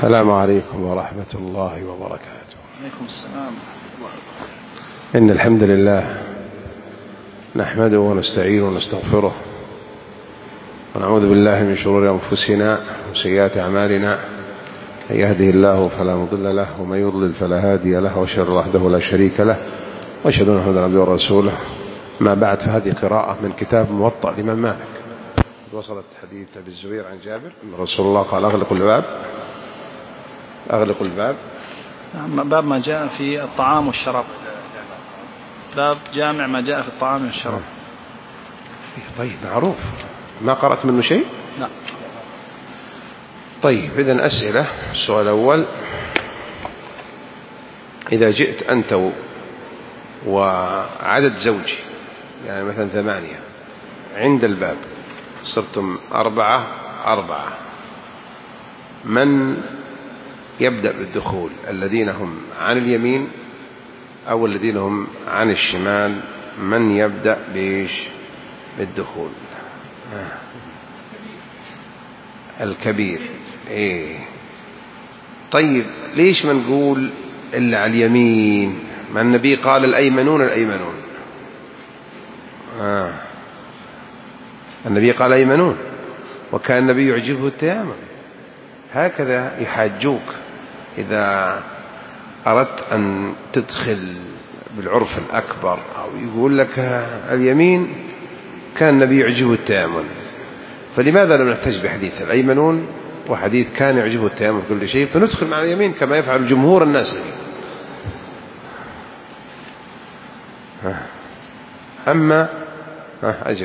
السلام عليكم ورحمة الله وبركاته. عليكم السلام. إن الحمد لله نحمده ونستعينه ونستغفره ونعوذ بالله من شرور أنفسنا وسيئات أعمالنا، من يهده الله فلا مضل له ومن يضلل فلا هادي له، وأشهد وحده لا شريك له وأشهد أن محمدا عبده ورسوله. ما بعد، فهذه قراءة من كتاب موطأ الإمام مالك. وصلت حديث أبي الزبير عن جابر أن رسول الله قال: أغلقوا الباب. أغلقوا الباب. باب ما جاء في الطعام والشراب، باب جامع ما جاء في الطعام والشراب. طيب، معروف. ما قرأت منه شيء؟ لا. طيب، إذن أسئلة. السؤال الأول: إذا جئت أنت وعدد زوجي، يعني مثلا 8 عند الباب، صرتم 4، من يبدأ بالدخول؟ الذين هم عن اليمين أو الذين هم عن الشمال؟ من يبدأ بالدخول؟ الكبير. إيه. طيب، ليش ما نقول إلا على اليمين؟ ما النبي قال الأيمنون. النبي قال أيمنون، وكان النبي يعجبه التيامن. هكذا يحاجوك إذا أردت أن تدخل بالعرف الأكبر، أو يقول لك اليمين كان النبي يعجبه التيامن. فلماذا لم نحتج بحديث الأيمنون وحديث كان يعجبه التيامن في كل شيء، فندخل مع اليمين كما يفعل جمهور الناس؟ أما أجب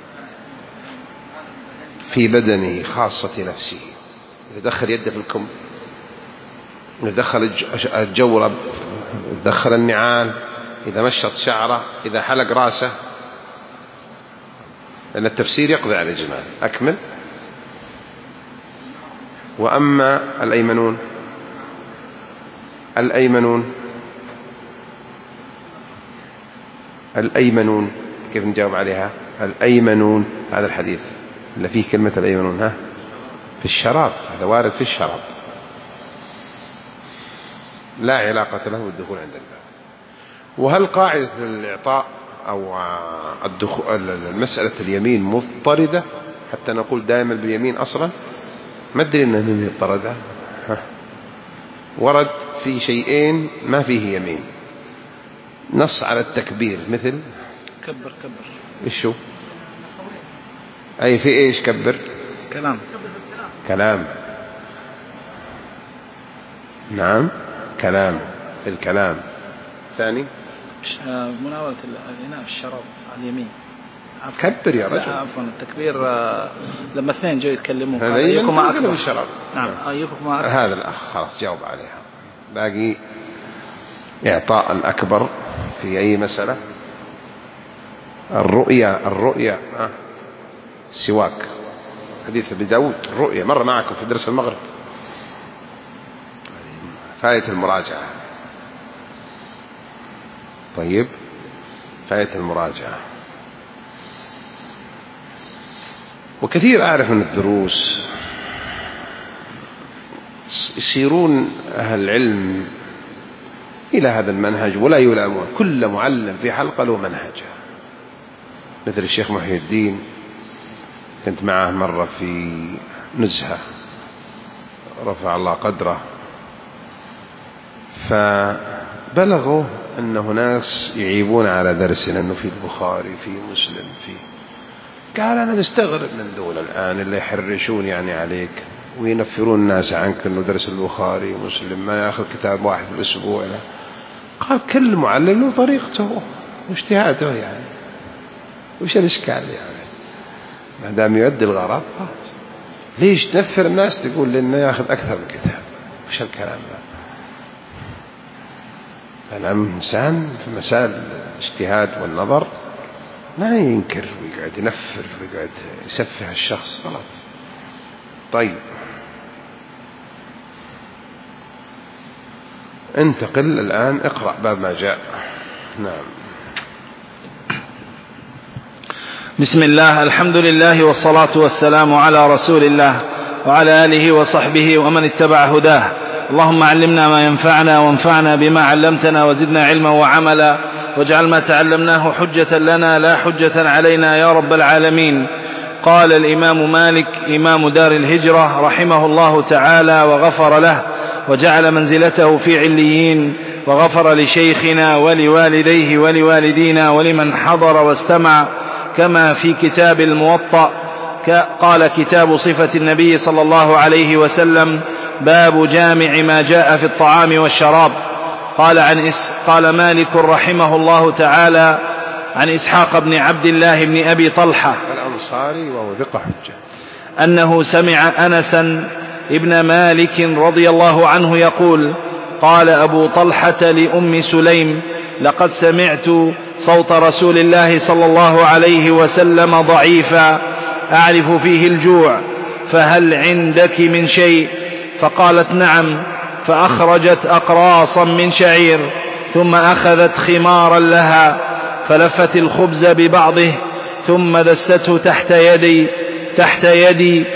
في بدنه خاصة نفسه، إذا دخل يده في الكم، إذا دخل الجورب، إذا دخل النعال، إذا مشط شعره، إذا حلق راسه، لأن التفسير يقضي على الإجمال. أكمل. وأما الأيمنون كيف نجاوب عليها؟ الأيمنون، هذا الحديث اللي فيه كلمة الأيمنون في الشراب، هذا وارد في الشراب، لا علاقة له بالدخول عند الباب. وهل قاعدة الإعطاء أو مسألة اليمين مضطردة حتى نقول دائما باليمين أصلا؟ ما أدري أنها مضطردة. ورد في شيئين ما فيه يمين نص على التكبير، مثل كبر. إيش هو؟ أي في إيش كبر؟ كلام. نعم، كلام. في الكلام. ثاني مناولة الإناء في الشراب على اليمين. كبر يا رجل. عفوا، التكبير لما اثنين جو يتكلمون أيكم أكبر في الشراب. نعم، أيكم أكبر. هذا الأخ خلاص جاوب عليها. باقي إعطاء الأكبر في أي مسألة. الرؤيا السواك، حديث أبي داود. الرؤيا مر معكم في درس المغرب، فائدة المراجعة. طيب، فائدة المراجعة. وكثير أعرف من الدروس يسيرون أهل العلم إلى هذا المنهج ولا يلامون. كل معلم في حلقة له منهجه، مثل الشيخ محي الدين، كنت معه مرة في نزهة رفع الله قدره، فبلغوا أنه ناس يعيبون على درسنا أنه في البخاري، في مسلم، قال: أنا نستغرب من دول الآن اللي يحرشون يعني عليك وينفرون الناس عنك أنه درس البخاري ومسلم ما يأخذ كتاب واحد في الأسبوع. قال: كل معلم له طريقته واجتهاده، يعني وش الإشكال؟ يعني ما دام يؤدي الغرض ليش تنفر الناس تقول لأنه يأخذ أكثر من كتاب؟ وش الكلام ده؟ الإنسان في مسائل الاجتهاد والنظر لا ينكر ويقعد ينفر ويقعد يسفه الشخص، غلط. طيب، انتقل الآن، اقرأ باب ما جاء. نعم. بسم الله، الحمد لله والصلاة والسلام على رسول الله. وعلى آله وصحبه ومن اتبع هداه. اللهم علمنا ما ينفعنا وانفعنا بما علمتنا وزدنا علما وعملا، واجعل ما تعلمناه حجة لنا لا حجة علينا يا رب العالمين. قال الإمام مالك إمام دار الهجرة رحمه الله تعالى وغفر له وجعل منزلته في عليين، وغفر لشيخنا ولوالديه ولوالدينا ولمن حضر واستمع، كما في كتاب الموطأ قال كتاب صفة النبي صلى الله عليه وسلم باب جامع ما جاء في الطعام والشراب. قال مالك رحمه الله تعالى عن إسحاق بن عبد الله بن أبي طلحة الأنصاري وهو ثقة حجة أنه سمع أنسا ابن مالك رضي الله عنه يقول قال أبو طلحة لأم سليم لقد سمعت صوت رسول الله صلى الله عليه وسلم ضعيفا أعرف فيه الجوع، فهل عندك من شيء؟ فقالت نعم، فأخرجت أقراصا من شعير، ثم أخذت خمارا لها فلفت الخبز ببعضه ثم دسته تحت يدي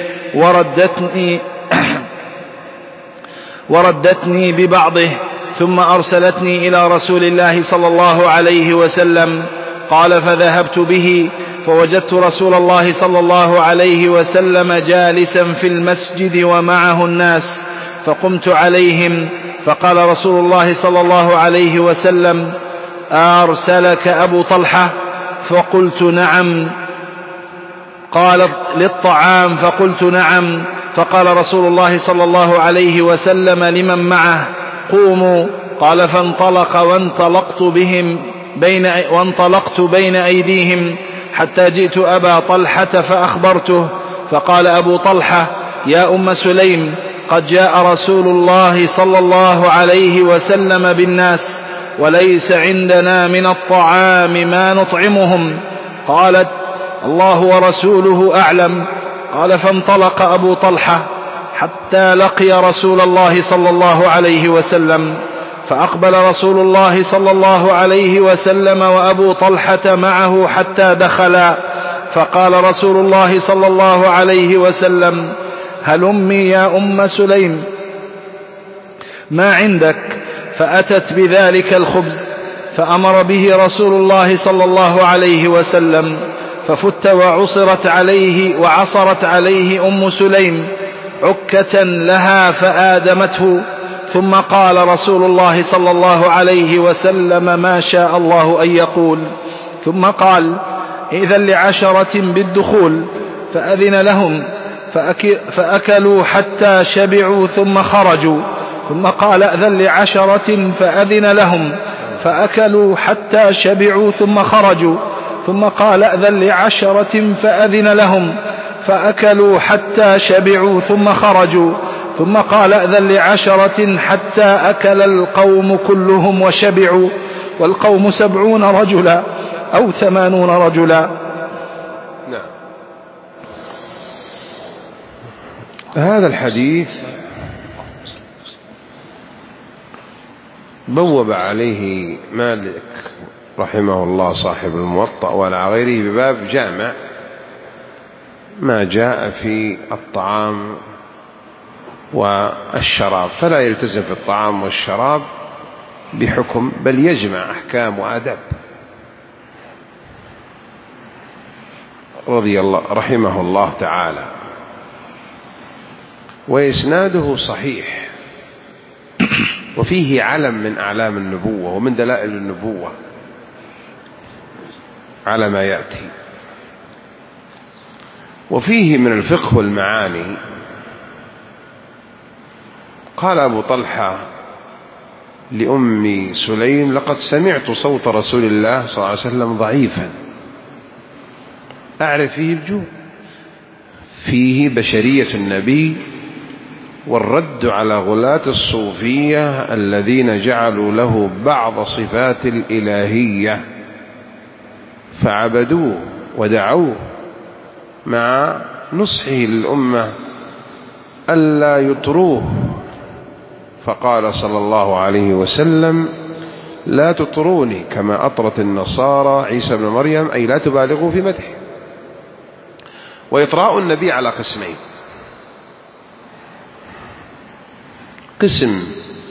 وردتني ببعضه، ثم أرسلتني إلى رسول الله صلى الله عليه وسلم. قال فذهبت به فوجدت رسول الله صلى الله عليه وسلم جالسا في المسجد ومعه الناس، فقمت عليهم فقال رسول الله صلى الله عليه وسلم أرسلك أبو طلحة؟ فقلت نعم. قال للطعام؟ فقلت نعم. فقال رسول الله صلى الله عليه وسلم لمن معه قوموا. قال فانطلق وانطلقت بين أيديهم حتى جئت أبا طلحة فأخبرته، فقال أبو طلحة يا أم سليم قد جاء رسول الله صلى الله عليه وسلم بالناس وليس عندنا من الطعام ما نطعمهم. قالت الله ورسوله أعلم. قال فانطلق أبو طلحة حتى لقي رسول الله صلى الله عليه وسلم، فأقبل رسول الله صلى الله عليه وسلم وأبو طلحة معه حتى دخلا، فقال رسول الله صلى الله عليه وسلم هلمي يا أم سليم ما عندك؟ فأتت بذلك الخبز، فأمر به رسول الله صلى الله عليه وسلم، ففت وعصرت عليه أم سليم عكة لها فآدمته، ثم قال رسول الله صلى الله عليه وسلم ما شاء الله أن يقول، ثم قال إذن ل10 بالدخول، فأذن لهم فأكلوا حتى شبعوا ثم خرجوا، ثم قال أذن ل10 فأذن لهم فأكلوا حتى شبعوا ثم خرجوا، ثم قال أذن ل10 فأذن لهم فأكلوا حتى شبعوا ثم خرجوا، ثم قال أذن ل10 حتى أكل القوم كلهم وشبعوا، والقوم 70 رجلا أو 80 رجلا. نعم. هذا الحديث بوب عليه مالك رحمه الله صاحب الموطأ وعلى غيره بباب جامع ما جاء في الطعام والشراب، فلا يلتزم في الطعام والشراب بحكم، بل يجمع أحكام وآداب رحمه الله تعالى. وإسناده صحيح، وفيه علم من أعلام النبوة ومن دلائل النبوة على ما يأتي، وفيه من الفقه والمعاني. قال أبو طلحة لأم سليم لقد سمعت صوت رسول الله صلى الله عليه وسلم ضعيفا أعرف فيه الجوع، فيه بشرية النبي والرد على غلاة الصوفية الذين جعلوا له بعض صفات الإلهية فعبدوه ودعوه، مع نصحه للأمة ألا يطروه، فقال صلى الله عليه وسلم لا تطروني كما أطرت النصارى عيسى بن مريم، أي لا تبالغوا في مدحه. وإطراء النبي على قسمين: قسم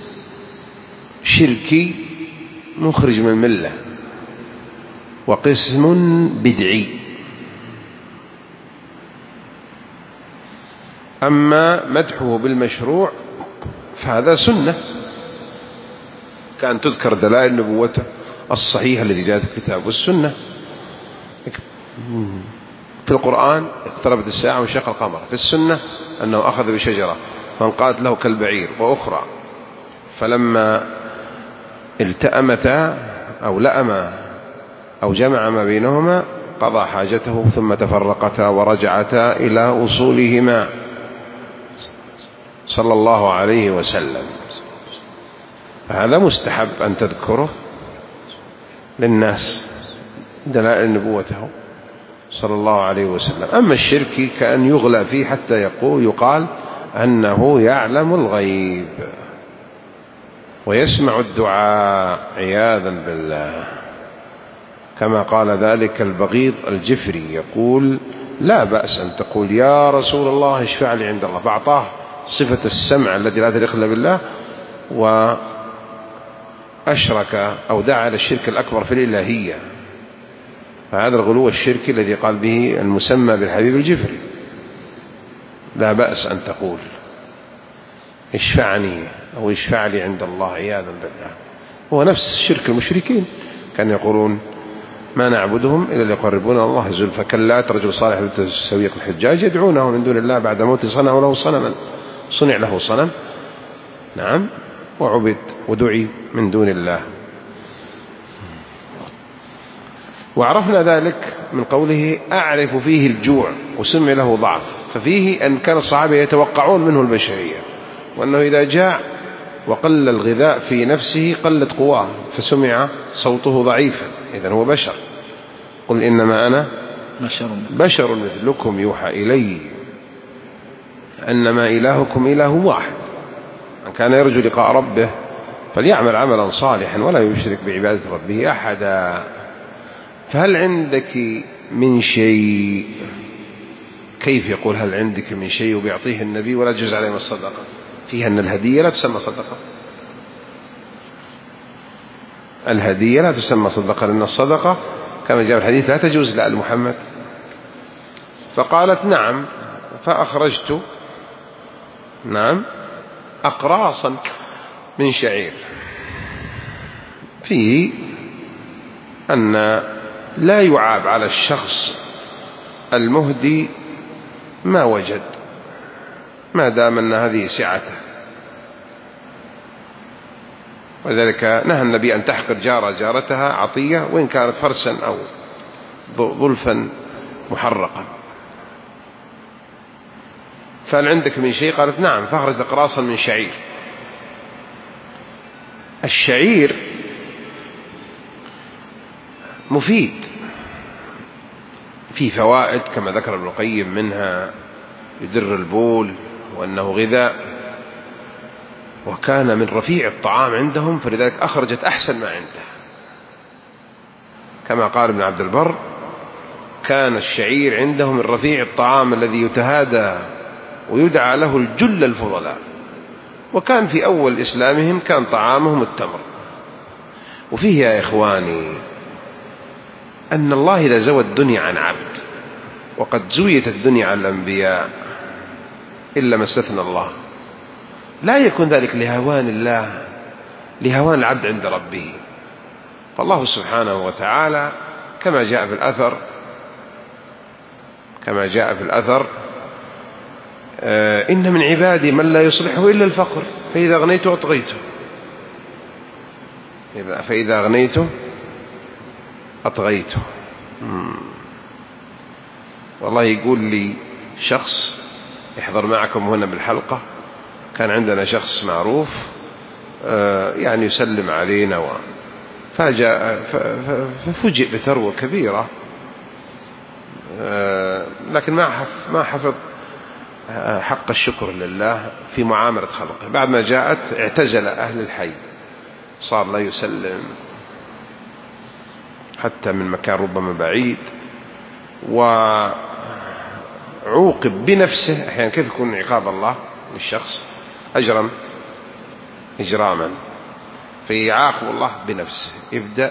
شركي مخرج من الملة، وقسم بدعي. أما مدحه بالمشروع فهذا سنة، كان تذكر دلائل نبوته الصحيحة التي جاءت في الكتاب والسنة. في القرآن اقتربت الساعة وانشق القمر، في السنة أنه أخذ بشجرة فانقادت له كالبعير، وأخرى فلما التأمتا أو لأما أو جمع ما بينهما قضى حاجته ثم تفرقتا ورجعتا إلى أصولهما صلى الله عليه وسلم. هذا مستحب أن تذكره للناس دلائل نبوته صلى الله عليه وسلم. أما الشرك كأن يغلى فيه حتى يقال أنه يعلم الغيب ويسمع الدعاء عياذا بالله، كما قال ذلك البغيض الجفري يقول: لا بأس أن تقول يا رسول الله اشفع لي عند الله، فأعطاه صفة السمع التي لا تليق إلا بالله، وأشرك أو دعا إلى الشرك الأكبر في الإلهية. فهذا الغلو الشركي الذي قال به المسمى بالحبيب الجفري. لا بأس أن تقول اشفعني أو اشفع لي عند الله عياذا بالله. هو نفس شرك المشركين، كانوا يقولون ما نعبدهم إلا ليقربونا الله زلفى، كاللات رجل صالح سويق الحجاج يدعونه من دون الله بعد موت صنعوا له صنما، صنع له صنم، نعم، وعبد ودعي من دون الله. وعرفنا ذلك من قوله أعرف فيه الجوع، وسمع له ضعف، ففيه أن كان الصحابة يتوقعون منه البشرية، وأنه إذا جاع وقل الغذاء في نفسه قلت قواه فسمع صوته ضعيفا، إذن هو بشر. قل إنما أنا بشر مثلكم يوحى إلي أنما إلهكم إله واحد، من كان يرجو لقاء ربه فليعمل عملا صالحا ولا يشرك بعبادة ربه أحدا. فهل عندك من شيء؟ كيف يقول هل عندك من شيء وبيعطيه النبي ولا يجوز عليه الصدقة؟ فيها أن الهدية لا تسمى صدقة، الهدية لا تسمى صدقة، لأن الصدقة كما جاء الحديث لا تجوز لآل محمد. فقالت نعم، فأخرجت نعم أقراصا من شعير، فيه أن لا يعاب على الشخص المهدي ما وجد، ما دام أن هذه سعته. ولذلك نهى النبي أن تحقر جارتها عطية وإن كانت فرسا أو ظلفا محرقا. فهل عندك من شيء؟ قالت نعم، فأخرجت أقراصا من شعير. الشعير مفيد، فيه فوائد كما ذكر ابن القيم، منها يدر البول وأنه غذاء، وكان من رفيع الطعام عندهم، فلذلك أخرجت أحسن ما عنده. كما قال ابن عبد البر: كان الشعير عندهم من رفيع الطعام الذي يتهادى ويدعى له الجل الفضلاء. وكان في أول إسلامهم كان طعامهم التمر. وفيه يا إخواني أن الله إذا زوى الدنيا عن عبد، وقد زويت الدنيا عن الأنبياء إلا ما استثنى الله، لا يكون ذلك لهوان الله، لهوان العبد عند ربه. فالله سبحانه وتعالى كما جاء في الأثر إن من عبادي من لا يصلحه إلا الفقر، فإذا أغنيته أطغيته. والله يقول لي شخص يحضر معكم هنا بالحلقة، كان عندنا شخص معروف يعني يسلم علينا، ففوجئ بثروة كبيرة، لكن ما حفظ حق الشكر لله في معاملة خلقه. بعد ما جاءت اعتزل أهل الحي، صار لا يسلم حتى من مكان ربما بعيد، وعوقب بنفسه. أحيانا كيف يكون عقاب الله للشخص؟ أجرم إجراما، فيعاقب الله بنفسه، يبدأ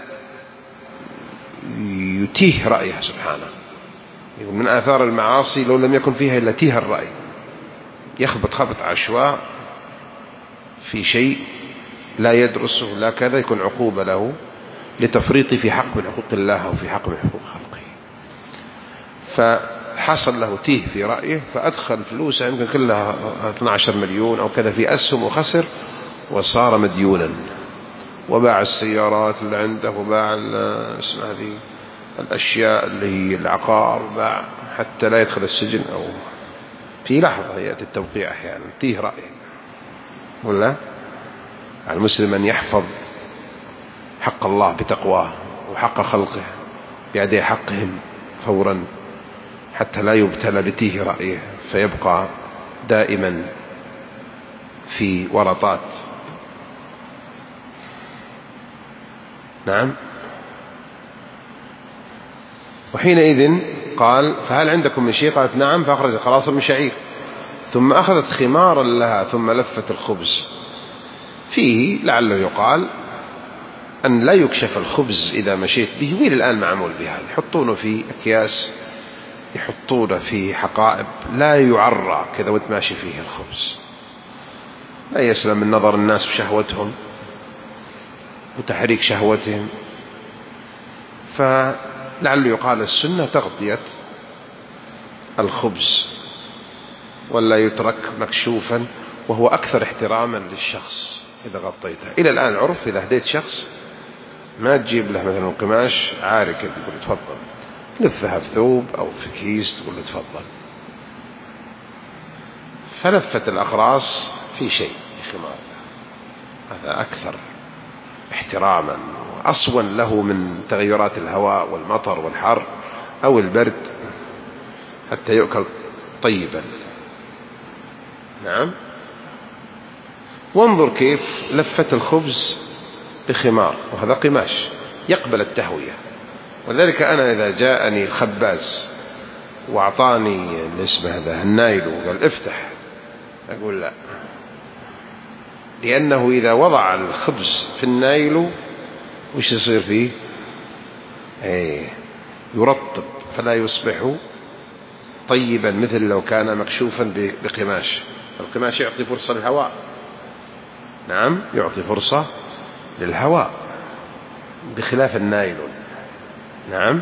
يتيه رأيه سبحانه. يقول من آثار المعاصي لو لم يكن فيها إلا تيه الرأي، يخبط خبط عشواء في شيء لا يدرسه لا كذا، يكون عقوبة له لتفريطه في حق من حقوق الله أو في حق من حقوق خلقه. فحصل له تيه في رأيه، فأدخل فلوسه يمكن كلها 12 مليون أو كذا في أسهم وخسر، وصار مديونا، وباع السيارات اللي عنده، وباع هذه الأشياء اللي هي العقار، وباع حتى لا يدخل السجن، أو في لحظة يأتي التوقيع أحيانا تيه رأيه. ولا على المسلم أن يحفظ حق الله بتقواه وحق خلقه بأداء حقهم فورا، حتى لا يبتلى بتيه رأيه فيبقى دائما في ورطات. نعم. وحينئذ قال فهل عندكم من شيء؟ قالت نعم، فأخرجت خلاصا من شعير، ثم أخذت خمارا لها ثم لفت الخبز فيه، لعله يقال أن لا يكشف الخبز إذا مشيت به، وإلى الآن معمول بهذا، يحطونه في أكياس، يحطونه في حقائب، لا يعرى كذا وانت ماشي فيه الخبز، لا يسلم من نظر الناس وشهوتهم وتحريك شهوتهم. فلعله يقال السنة تغطية الخبز ولا يترك مكشوفا، وهو أكثر احتراما للشخص إذا غطيته. إلى الآن عرف إذا هديت شخص ما تجيب له مثلا قماش عاري كده تقول تفضل، لفها في ثوب أو في كيس تقول تفضل. فلفت الأقراص في شيء خمار، هذا أكثر احتراما وأصون له من تغيرات الهواء والمطر والحر أو البرد، حتى يؤكل طيبا. نعم. وانظر كيف لفت الخبز بخمار، وهذا قماش يقبل التهوية. وذلك أنا إذا جاءني الخباز وأعطاني اسمه هذا النايل وقال افتح، أقول لا، لأنه إذا وضع الخبز في النايل وش يصير فيه؟ يرطب، فلا يصبح طيبا مثل لو كان مكشوفا بقماش. القماش يعطي فرصة للهواء. نعم، يعطي فرصة للهواء بخلاف النايلون. نعم.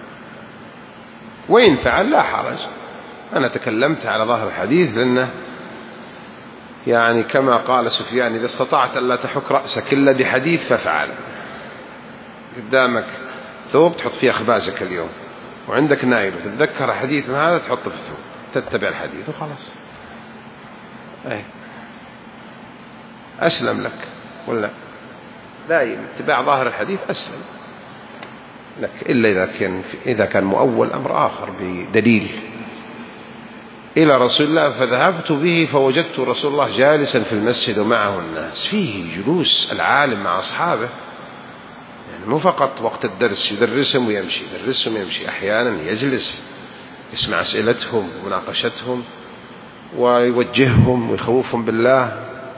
وإن فعل لا حرج. أنا تكلمت على ظاهر الحديث، لأنه يعني كما قال سفيان إذا استطعت ألا تحك رأسك إلا بحديث فافعل. قدامك ثوب تحط فيه أخبازك اليوم، وعندك نايل وتتذكر حديث هذا تحطه في الثوب، تتبع الحديث وخلاص. أسلم لك ولا لا؟ اتباع ظاهر الحديث أسلم لك، إلا إذا كان مؤول أمر آخر بدليل. إلى رسول الله فذهبت به فوجدت رسول الله جالسا في المسجد ومعه الناس، فيه جلوس العالم مع أصحابه، يعني مو فقط وقت الدرس يدرسهم ويمشي، يدرسهم ويمشي، أحيانا يجلس يسمع أسئلتهم ومناقشتهم ويوجههم ويخوفهم بالله،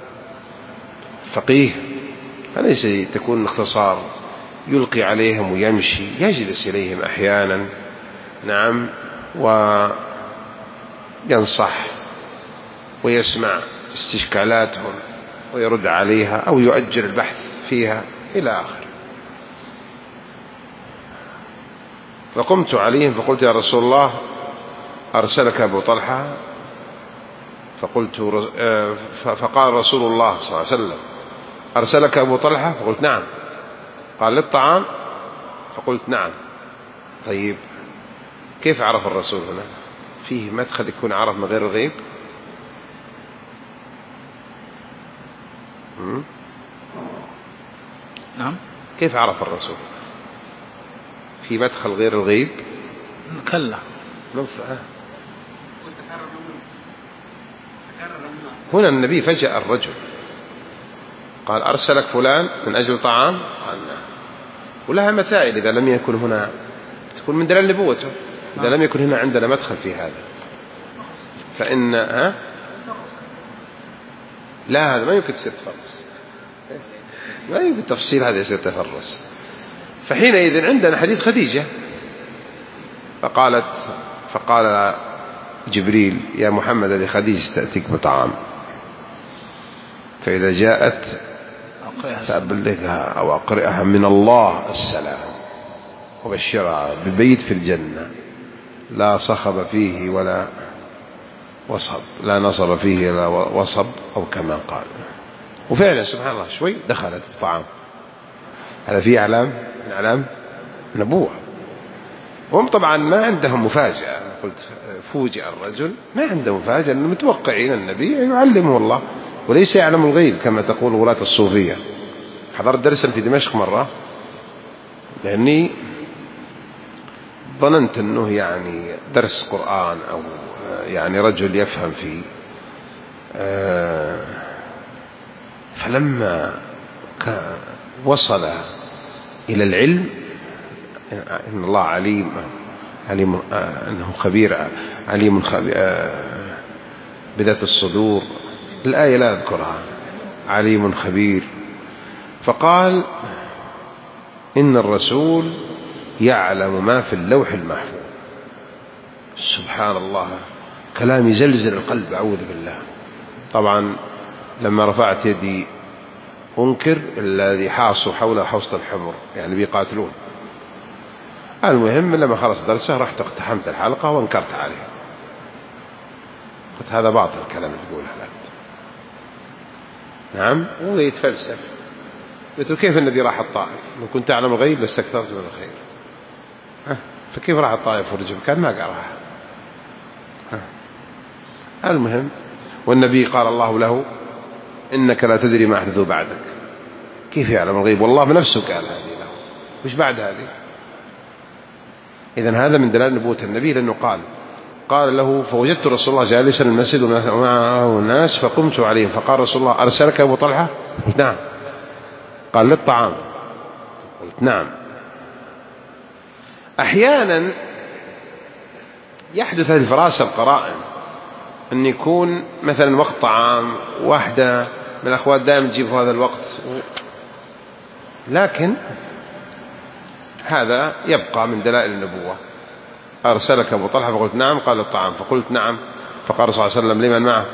فقيه، فليس تكون اختصار، يلقي عليهم ويمشي، يجلس إليهم أحيانا. نعم. وينصح ويسمع استشكالاتهم ويرد عليها أو يؤجل البحث فيها إلى آخر. فقمت عليهم فقلت يا رسول الله أرسلك أبو طلحة؟ فقال رسول الله صلى الله عليه وسلم أرسلك أبو طلحة؟ فقلت نعم. قال للطعام؟ فقلت نعم. طيب كيف عرف الرسول هنا؟ فيه مدخل يكون عرف من غير الغيب. نعم. كيف عرف الرسول؟ في مدخل غير الغيب؟ كلا. هنا النبي فجأة الرجل قال أرسلك فلان من أجل طعام؟ قال نعم. ولها مسائل إذا لم يكن هنا، تكون من دليل نبوته، إذا لم يكن هنا عندنا مدخل في هذا، فإن لا، هذا ما يمكن تصير تفرس. ما يبي التفصيل هذا يصير تفرس. فحينئذ عندنا حديث خديجة فقال جبريل يا محمد هذه خديجة تأتيك بطعام، فإذا جاءت فأبلغها أو أقرئها من الله السلام وبشرها ببيت في الجنة لا صخب فيه ولا وصب، لا نصب فيه ولا وصب، أو كما قال. وفعلا سبحان الله شوي دخلت بطعام. هذا فيه علام من علام نبوة. هم طبعا ما عندهم مفاجأة، قلت فوجئ الرجل ما عنده مفاجأة، لأنهم متوقعين النبي يعلمه الله وليس يعلم الغيب كما تقول غلاة الصوفية. حضرت درسا في دمشق مرة لأني ظننت أنه يعني درس قرآن أو يعني رجل يفهم فيه، فلما وصل إلى العلم إن الله عليم أنه خبير عليم بذات الصدور، الآية لا أذكرها، عليم خبير، فقال إن الرسول يعلم ما في اللوح المحفوظ. سبحان الله، كلام يزلزل القلب، أعوذ بالله. طبعا لما رفعت يدي أنكر الذي حاصوا حول حوصة الحمر، يعني بيقاتلون. المهم لما خلص درسه رحت اقتحمت الحلقة وانكرت عليه، قلت هذا باطل كلام تقوله لا. نعم، ويتفلسف. قلت كيف النبي راح الطائف؟ لو كنت أعلم الغيب لاستكثرت من الخير. فكيف راح الطائف ورجب؟ كان ما قراها. المهم، والنبي قال الله له إنك لا تدري ما أحدثوا بعدك. كيف يعلم الغيب؟ والله بنفسه قال هذه له، وش بعد هذه؟ إذن هذا من دلائل نبوة النبي، لأنه قال له فوجدت رسول الله جالسا في المسجد ومعه الناس فقمت عليهم، فقال رسول الله أرسلك أبو طلحة؟ قلت نعم. قال للطعام؟ قلت نعم. أحيانا يحدث هذه الفراسة القرائن، أن يكون مثلا وقت طعام، واحدة من الأخوات دائما تجيب هذا الوقت، لكن هذا يبقى من دلائل النبوة. أرسلك أبو طلحة؟ فقلت نعم. قال الطعام؟ فقلت نعم. فقال صلى الله عليه وسلم لمن معه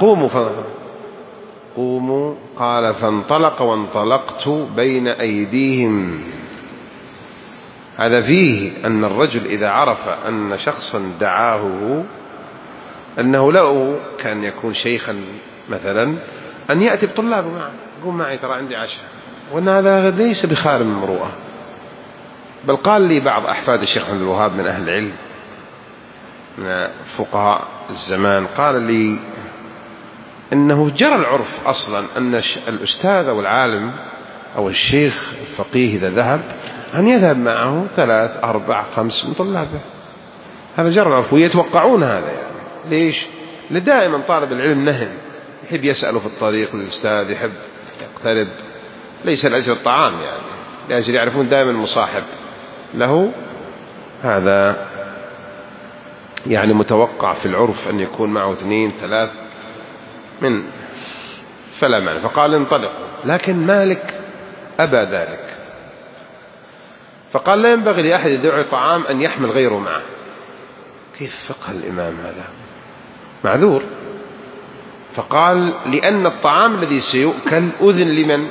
قوموا. قال فانطلق وانطلقت بين أيديهم. هذا فيه أن الرجل إذا عرف أن شخصا دعاه أنه له كان يكون شيخا مثلا، أن يأتي بطلابه معه، قوم معي ترى عندي عشاء، وأن هذا ليس بخارم من المروءة. بل قال لي بعض أحفاد الشيخ عبد الوهاب من أهل العلم من فقهاء الزمان، قال لي إنه جرى العرف أصلا أن الأستاذ أو العالم أو الشيخ الفقيه إذا ذهب أن يذهب معه 3 4 5 من طلابه. هذا جرى العرف ويتوقعون هذا. يعني ليش؟ لدائما طالب العلم نهم، يحب يسأله في الطريق للأستاذ، يحب يقترب، ليس لأجل الطعام، يعني لأجل يعرفون دائما المصاحب له. هذا يعني متوقع في العرف أن يكون معه 2 3 من، فلا معنى. فقال انطلقوا، لكن مالك أبى ذلك، فقال لا ينبغي لأحد يدعو طعام أن يحمل غيره معه. كيف فقه الإمام هذا؟ معذور. فقال لأن الطعام الذي سيؤكل أذن لمن؟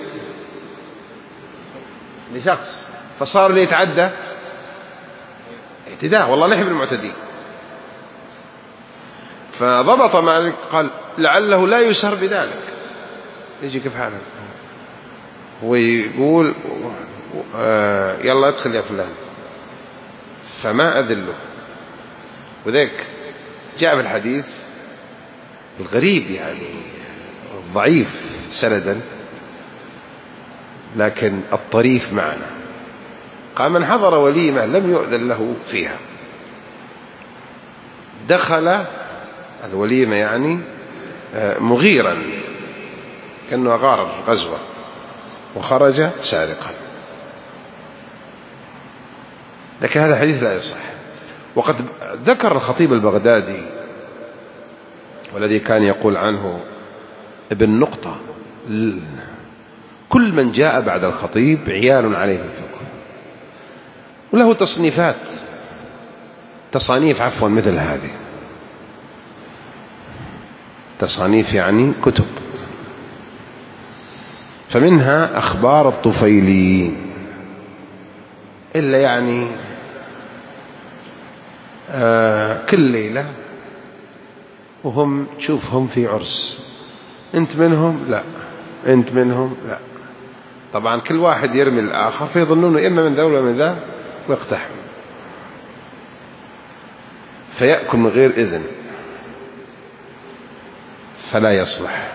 لشخص، فصار ليتعدى اعتداء، والله نحن المعتدين. فضبط مالك قال لعله لا يسهر بذلك. يجي كيف حاله ويقول يلا ادخل يا فلان، فما أذله. وذلك جاء في الحديث الغريب، يعني ضعيف سندا لكن الطريف معنا، قال من حضر وليمة لم يؤذن له فيها، دخل الوليمة يعني مغيرا كأنه غار غزوة، وخرج سارقا. لكن هذا الحديث لا يصح. وقد ذكر الخطيب البغدادي، والذي كان يقول عنه ابن نقطة، كل من جاء بعد الخطيب عيال عليه الفقه، وله تصانيف مثل هذه، تصانيف يعني كتب. فمنها أخبار الطفيلي، إلا يعني كل ليلة وهم تشوفهم في عرس، أنت منهم لا، أنت منهم لا. طبعا كل واحد يرمي الآخر فيظنونه إما من ذا ولا من ذا ويقتحم، فيأكل من غير إذن فلا يصلح.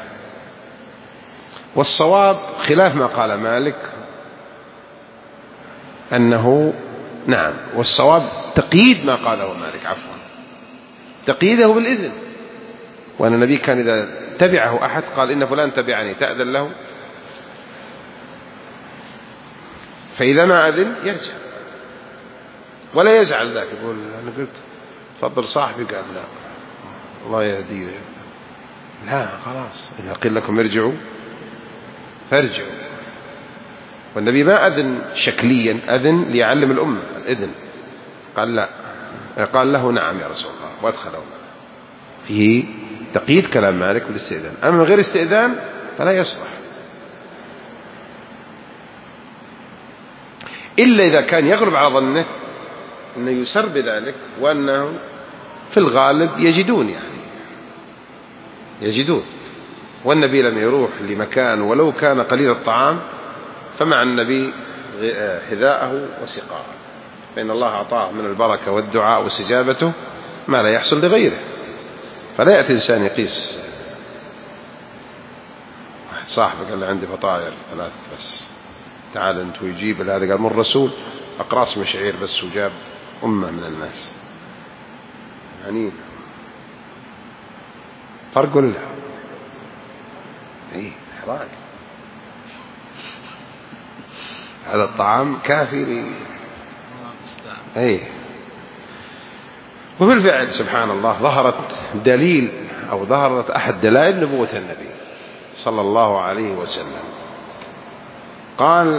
والصواب خلاف ما قال مالك أنه نعم، والصواب تقييد ما قاله مالك، تقييده بالإذن، وأن النبي كان إذا تبعه أحد قال إن فلان تبعني تأذن له، فإذا ما أذن يرجع ولا يزعل ذاك، يقول أنا قلت تفضل صاحبي، قال لا الله يهديه، لا خلاص إذا قيل لكم ارجعوا فارجعوا. والنبي ما أذن شكليا، أذن ليعلم الأمة الإذن، قال لا، قال له نعم يا رسول الله وادخله. فيه تقييد كلام مالك بالاستئذان، أما من غير استئذان فلا يصلح، إلا إذا كان يغلب على ظنه أنه يسر بذلك، وأنه في الغالب يجدون، والنبي لم يروح لمكان ولو كان قليل الطعام فمع النبي حذاءه وسقاءه، فإن الله أعطاه من البركة والدعاء واستجابته ما لا يحصل لغيره. فلا يأتي إنسان يقيس، واحد صاحبه قال له عندي فطاير 3 بس، تعال أنت ويجيب هذا، قال من الرسول أقراص مشعير بس، وجاب أمة من الناس، يعني فرق ولا لا؟ إيه إحراج، هذا الطعام كافي إيه. وبالفعل سبحان الله ظهرت أحد دلائل نبوة النبي صلى الله عليه وسلم. قال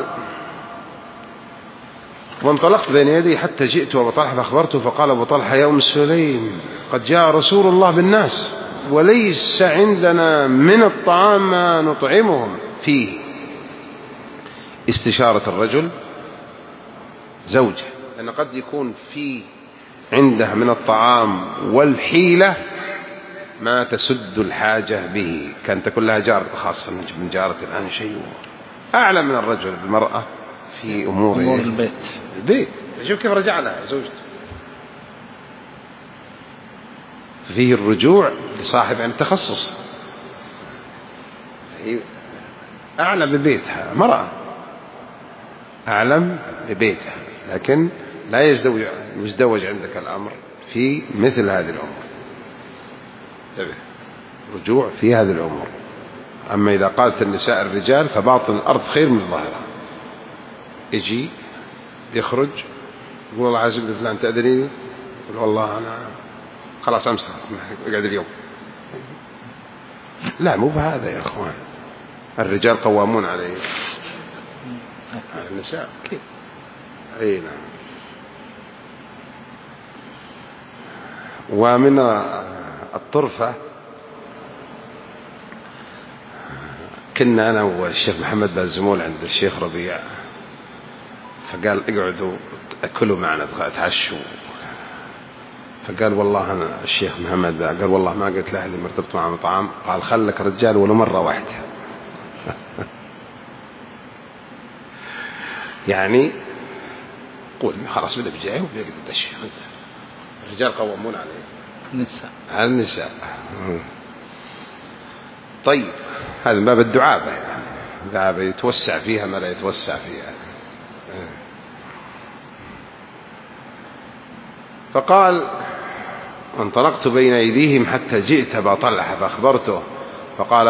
وانطلقت بين يدي حتى جئت أبو طلحة فأخبرته، فقال أبو طلحة يا أم سليم قد جاء رسول الله بالناس وليس عندنا من الطعام ما نطعمهم فيه. استشارة الرجل زوجه، لأن قد يكون في عنده من الطعام والحيلة ما تسد الحاجة به، كانت تكون لها جارة خاصة من جارة الآن شيء أعلى من الرجل بالمرأة في أمور البيت. شوف كيف رجع لها زوجته، فيه الرجوع لصاحب عن التخصص، هي أعلم ببيتها، مرأة أعلم ببيتها، لكن لا يزدوج عندك الأمر في مثل هذه الأمور، رجوع في هذه الأمور. أما إذا قالت النساء الرجال فباطن الأرض خير من ظاهرها، يجي يخرج يقول والله عازم فلان تأذنيني، يقول والله أنا خلاص أمس أقعد اليوم، لا مو بهذا يا أخوان، الرجال قوامون على النساء كيف؟ أي نعم. ومن الطرفة كنا أنا والشيخ محمد بازمول عند الشيخ ربيع، فقال اقعدوا أكلوا معنا اتعشوا، فقال والله أنا الشيخ محمد قال والله ما قلت لأهلي مرتبط معهم طعام، قال خلك رجال ولا مرة واحدة يعني قول خلاص بدأ بجاي وبيقعد الدش، الرجال قوامون على النساء. طيب هذا باب الدعابة، يعني دعابة يتوسع فيها ما لا يتوسع فيها. فقال انطلقت بين أيديهم حتى جئت أبا طلحة فأخبرته، فقال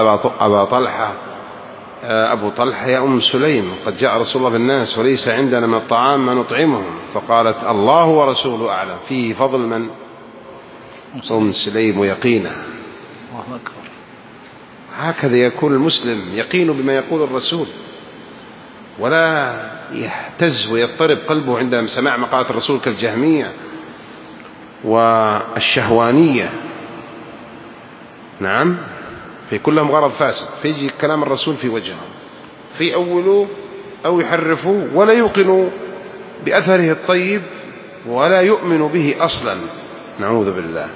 أبو طلحة يا أم سليم قد جاء رسول الله بالناس وليس عندنا من الطعام ما نطعمهم. فقالت الله ورسوله أعلم، فيه فضل من أم سليم ويقينه. هكذا يكون المسلم يقين بما يقول الرسول ولا يهتز ويضطرب قلبه عند سماع مقالة الرسول كالجهمية والشهوانية. نعم، في كلهم غرض فاسد، فيجي كلام الرسول في وجههم في أولوه أو يحرفوه ولا يوقنوا بأثره الطيب ولا يؤمنوا به أصلا، نعوذ بالله.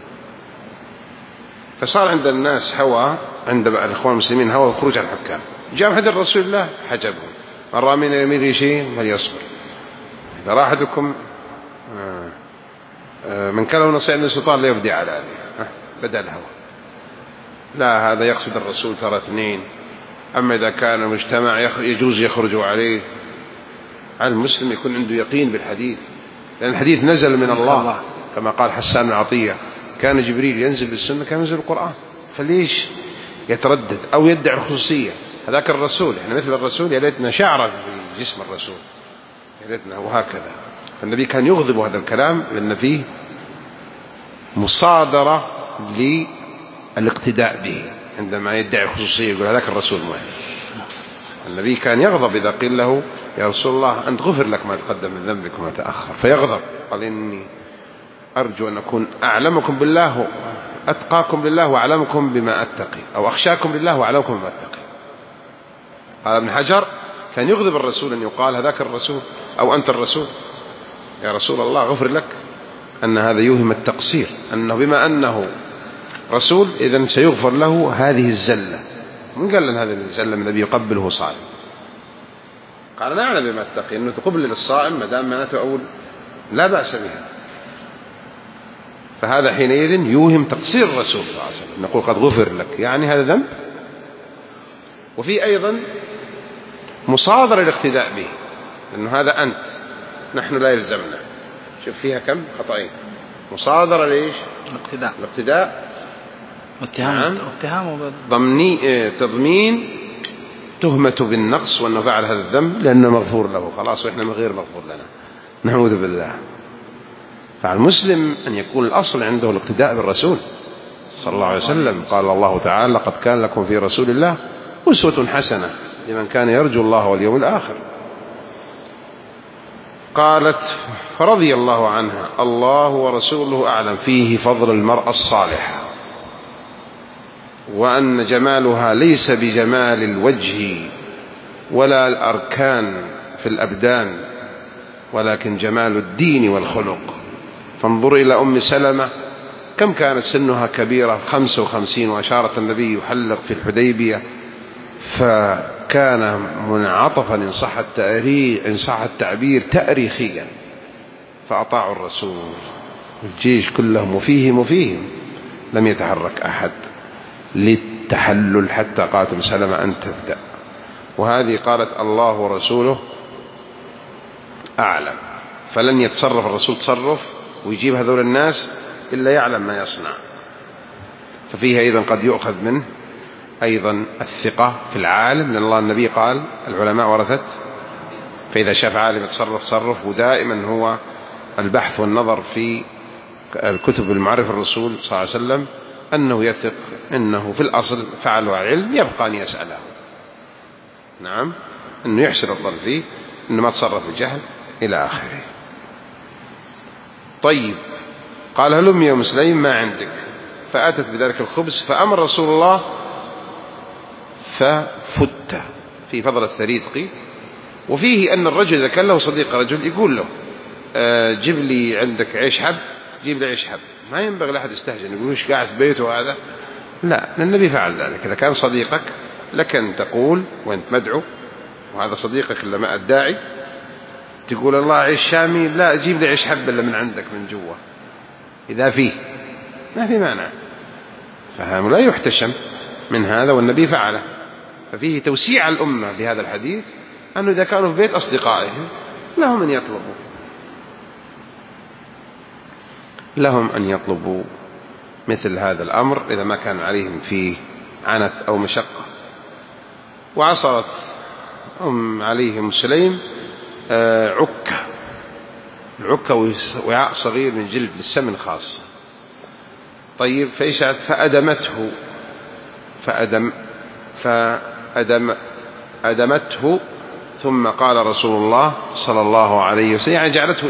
فصار عند الناس هوى، عند بعض الإخوان المسلمين هوى الخروج على الحكام. جاء حديث رسول الله حجبهم، من رأى من الأمير شيء فليصبر، إذا راح أحدكم من كان له نصيحة من السلطان لا يبدي على هذه، بدأ الهوى. لا، هذا يقصد الرسول ترى اثنين، أما إذا كان مجتمع يجوز يخرجوا عليه. على المسلم يكون عنده يقين بالحديث، لأن الحديث نزل من الله كما قال حسان بن عطية: كان جبريل ينزل بالسنة كان ينزل القرآن، فليش يتردد أو يدعي الخصوصية؟ هذاك الرسول، إحنا مثل الرسول، يا ليتنا شعر في جسم الرسول، يا ليتنا، وهكذا. فالنبي كان يغضب هذا الكلام لأن فيه مصادرة للاقتداء به، عندما يدعي الخصوصية يقول هذاك الرسول مهم. النبي كان يغضب إذا قيل له: يا رسول الله أنت غفر لك ما تقدم من ذنبك وما تأخر، فيغضب. قال: إني أرجو أن أكون أعلمكم بالله أتقاكم لله وأعلمكم بما أتقي، أو أخشاكم لله وأعلمكم بما أتقي. قال ابن حجر: كان يغضب الرسول أن يقال هذاك الرسول أو أنت الرسول، يا رسول الله غفر لك، أن هذا يوهم التقصير، أنه بما أنه رسول إذن سيغفر له هذه الزلة. من قال لنا هذه الزلة من الذي يقبله صائم؟ قال: نعلم بما اتقي، أنه تقبل للصائم ما دام معناته أول لا بأس بها. فهذا حينئذ يوهم تقصير الرسول صلى الله عليه وسلم، نقول قد غفر لك، يعني هذا ذنب. وفي أيضا مصادر الاقتداء به، أنه هذا أنت، نحن لا يلزمنا. شوف فيها كم خطأين: مصادرة ليش؟ الاقتداء، واتهام تضمين تهمة بالنقص وأنه فعل هذا الذنب لأنه مغفور له خلاص، وإحنا من غير مغفور لنا، نعوذ بالله. فالمسلم أن يكون الأصل عنده الاقتداء بالرسول صلى الله عليه وسلم. قال الله تعالى: لقد كان لكم في رسول الله أسوة حسنة لمن كان يرجو الله واليوم الآخر. قالت: فرضي الله عنها: الله ورسوله أعلم. فيه فضل المرأة الصالحة، وأن جمالها ليس بجمال الوجه ولا الأركان في الأبدان، ولكن جمال الدين والخلق. فانظر إلى أم سلمة، كم كانت سنها كبيرة، 55، وأشارت النبي يحلق في الحديبية، فكان منعطفا إن صح التعبير تأريخيا، فأطاعوا الرسول. الجيش كلهم وفيهم لم يتحرك أحد للتحلل حتى قالت ام سلمة: أن تبدأ. وهذه قالت: الله ورسوله أعلم. فلن يتصرف الرسول تصرف ويجيب هذول الناس إلا يعلم ما يصنع. ففيها أيضا قد يؤخذ منه أيضا الثقة في العالم، لأن الله النبي قال: العلماء ورثت، فإذا شاف عالم يتصرف. ودائما هو البحث والنظر في الكتب المعرفة الرسول صلى الله عليه وسلم أنه يثق أنه في الأصل فعله علم، يبقى أن يسأله. نعم، أنه يحسن الظن فيه، أنه ما تصرف بجهل إلى آخره. طيب، قال: هلم يا مسلم ما عندك؟ فأتت بذلك الخبز، فأمر رسول الله ففت في فضل الثريد قيل. وفيه أن الرجل إذا كان له صديق رجل يقول له: جيب لي عندك عيش حب، جيب لي عيش حب. ما ينبغي لأحد يستهجن يقول: وش قاعد في بيته هذا؟ لا، لأن النبي فعل ذلك. إذا كان صديقك لك أن تقول وأنت مدعو، وهذا صديقك لما الداعي، تقول: الله عيش شامي، لا جيب لي عيش حب اللي من عندك من جوا، إذا فيه ما في مانع. فهم لا يحتشم من هذا، والنبي فعله. ففيه توسيع الأمة بهذا الحديث، أنه إذا كانوا في بيت أصدقائهم لهم أن يطلبوا مثل هذا الأمر إذا ما كان عليهم فيه عنت أو مشقة. وعصرت عليهم سليم العكة وعاء صغير من جلد للسمن خاص. طيب، فأدمته ثم قال رسول الله صلى الله عليه وسلم، يعني جعلته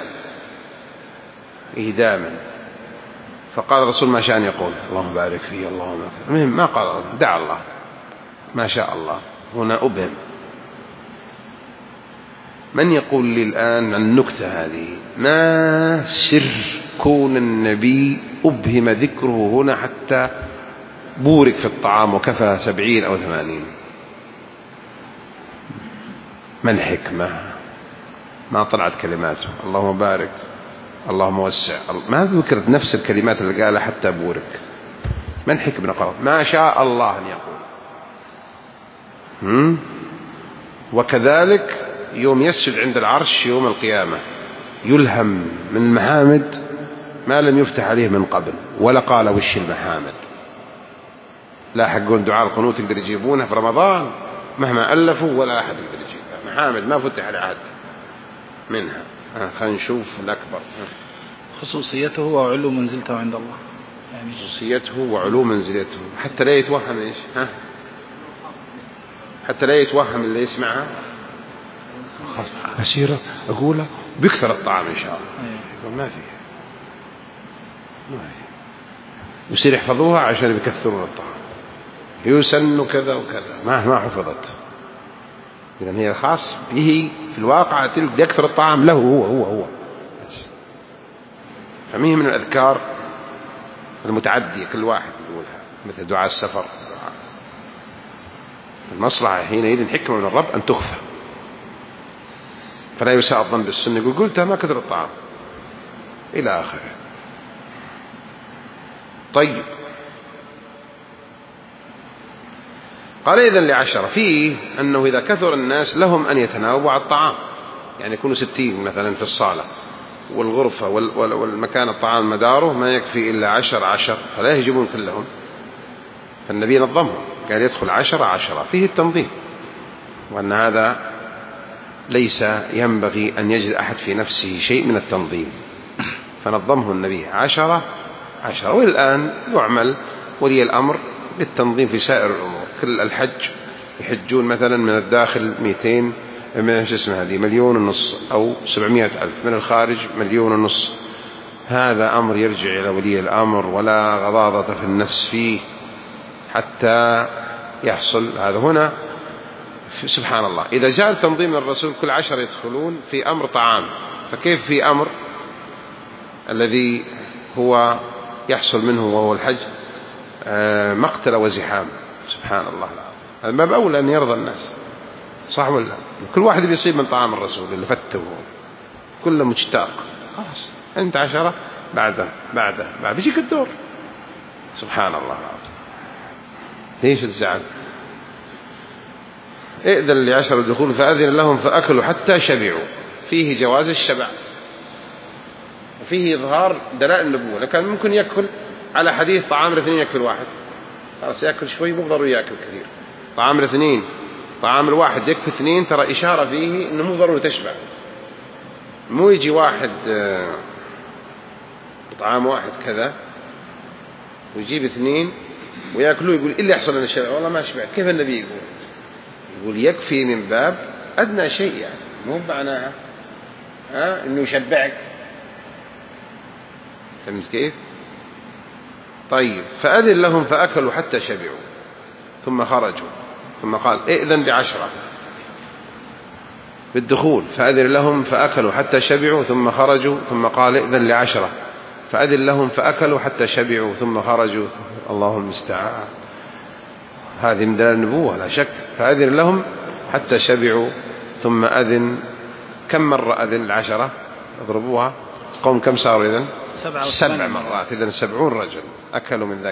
إيداما. فقال الرسول ما شاء أن يقول اللهم بارك فيه اللهم أكبر. المهم ما قال، دعا الله ما شاء الله. هنا أبهم. من يقول لي الآن عن النكتة هذه؟ ما سر كون النبي أبهم ذكره هنا حتى بورك في الطعام وكفى 70 أو 80؟ ما الحكمة؟ ما طلعت كلماته اللهم بارك اللهم وسع، ما ذكرت نفس الكلمات اللي قالها حتى بورك. ما الحكمة؟ قال ما شاء الله أن يقول. وكذلك يوم يسجد عند العرش يوم القيامة يلهم من محامد ما لم يفتح عليه من قبل، ولا قال وش المحامد. لا حقون دعاء القنوت يقدر يجيبونها في رمضان مهما ألفوا، ولا أحد يقدر يجيبها. محامد ما فتح على أحد منها. خلينا نشوف الأكبر. خصوصيته وعلو منزلته عند الله، يعني خصوصيته وعلو منزلته حتى لا يتوهم إيش حتى لا يتوهم اللي يسمعها أسيرة أقولها بيكثر الطعام إن شاء الله. ما فيه يصير يحفظوها عشان يكثرون الطعام، يسن كذا وكذا ما حفظت. إذن هي خاص به في الواقع تلك يكثر الطعام له هو بس. فميه من الأذكار المتعدية كل واحد يقولها، مثل دعاء السفر. المصلحة حينئذ حكمة من الرب أن تخفى، فلا يساء الظن بالسنة يقول قلتها ما كثر الطعام إلى آخره. طيب قال إذن ل10 فيه أنه إذا كثر الناس لهم أن يتناوبوا على الطعام، يعني يكونوا 60 مثلا في الصالة والغرفة والمكان الطعام مداره ما يكفي إلا 10 فلا يهجمون كلهم. فالنبي نظمهم قال يدخل 10 فيه التنظيم، وأن هذا ليس ينبغي أن يجد أحد في نفسه شيء من التنظيم، فنظمه النبي 10. والآن يعمل ولي الأمر بالتنظيم في سائر الأمور. كل الحج يحجون مثلا من الداخل 200 1.5 مليون أو 700,000، من الخارج 1.5 مليون. هذا أمر يرجع إلى ولي الأمر، ولا غضاضة في النفس فيه حتى يحصل هذا. هنا سبحان الله إذا جاء التنظيم من الرسول كل 10 يدخلون في أمر طعام، فكيف في أمر الذي هو يحصل منه وهو الحج مقتل وزحام؟ سبحان الله العظيم. هذا ما بأولى أن يرضى الناس، صح ولا؟ كل واحد بيصيب من طعام الرسول اللي فته كله مشتاق. خلاص أنت 10 بعده بيجيك الدور. سبحان الله العظيم. ليش الزعل؟ ائذن ل10 الدخول فأذن لهم فأكلوا حتى شبعوا. فيه جواز الشبع وفيه إظهار دلائل النبوة. لكن ممكن يأكل على حديث طعام الاثنين يكفي الواحد، خلاص يأكل شوي مو ضروري يأكل كثير. طعام الاثنين طعام الواحد يكفي 2 ترى إشارة فيه إنه مو ضروري تشبع. مو يجي واحد طعام واحد كذا ويجيب 2 ويأكلوا يقول إيه اللي يحصل لنا الشبع؟ والله ما شبعت. كيف النبي يقول يكفي من باب أدنى شيء، يعني مو معناها إنه يشبعك. فهمت كيف؟ طيب فأذن لهم فأكلوا حتى شبعوا ثم خرجوا. ثم قال ائذن ل10 بالدخول فأذن لهم فأكلوا حتى شبعوا ثم خرجوا. ثم قال ائذن ل10 فأذن لهم فأكلوا حتى شبعوا ثم خرجوا. اللهم المستعان. هذه من دلائل النبوة لا شك. فأذن لهم حتى شبعوا ثم أذن. كم مرة أذن 10 اضربوها قوم كم صاروا إذن 7 مرات. إذن 70 رجل أكلوا من ذاك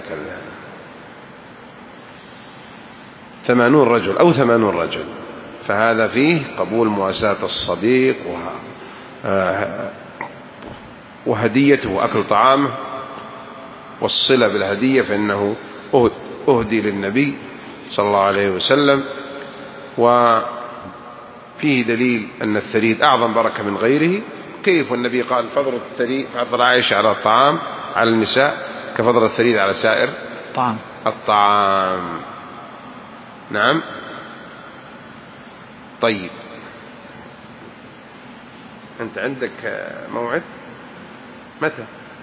80 رجل أو 80 رجل. فهذا فيه قبول مواساة الصديق وهديته وأكل طعامه والصلة بالهدية، فإنه أهدي للنبي صلى الله عليه وسلم. وفيه دليل أن الثريد أعظم بركة من غيره. كيف النبي قال فضل الثريد فضل عائشة على الطعام على النساء كفضل الثريد على سائر الطعام. نعم. طيب أنت عندك موعد متى؟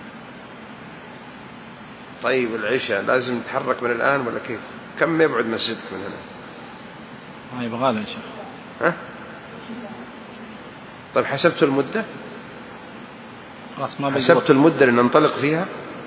طيب العشاء لازم نتحرك من الآن ولا كيف؟ كم يبعد مسجدك من هنا؟ يبغى له يا شيخ. ها؟ طيب حسبت المدة؟ خلاص ما حسبت المدة لننطلق فيها؟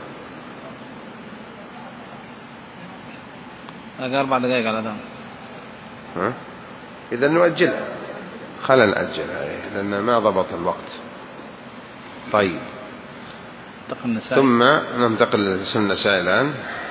هذا 4 دقائق على الأذان. ها؟ إذا نؤجلها، خلنا نأجلها لأن ما ضبط الوقت. طيب ثم ننتقل للسنة النسائي الآن.